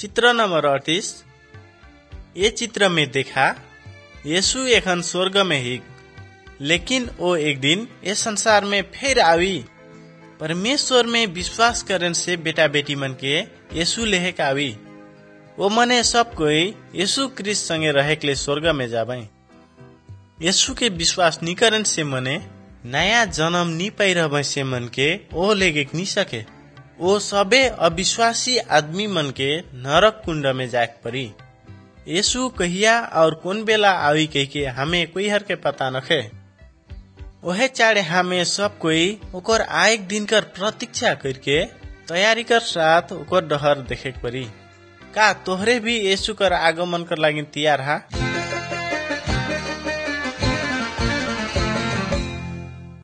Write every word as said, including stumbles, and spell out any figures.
चित्र नंबर अड़तीस। ये चित्र में देखा यीशु एखन स्वर्ग में ही, लेकिन वो एक दिन इस संसार में फिर आवी। परमेश्वर में विश्वास करने से बेटा बेटी मन के यीशु लेहक आवी। वो मने सब कोई यीशु क्रिस्ट संगे रहे के लिए स्वर्ग में जावे। यीशु के विश्वास नी करने से मने नया जन्म नी पाई रहे से मन के ओ लेगे नी सके। वो सबे अविश्वासी आदमी मन के नरक कुंड में जाक परी। यीशु कहिया और कौन बेला आवी कह के हमें कोई हर के पता नखे। ओहे चाड़े हमें सब कोई ओकर आएक दिन कर प्रतीक्षा करके तैयारी कर साथ ओकर डहर देखे परी। का तोहरे भी यीशु कर आगमन कर लागिन तैयार हा?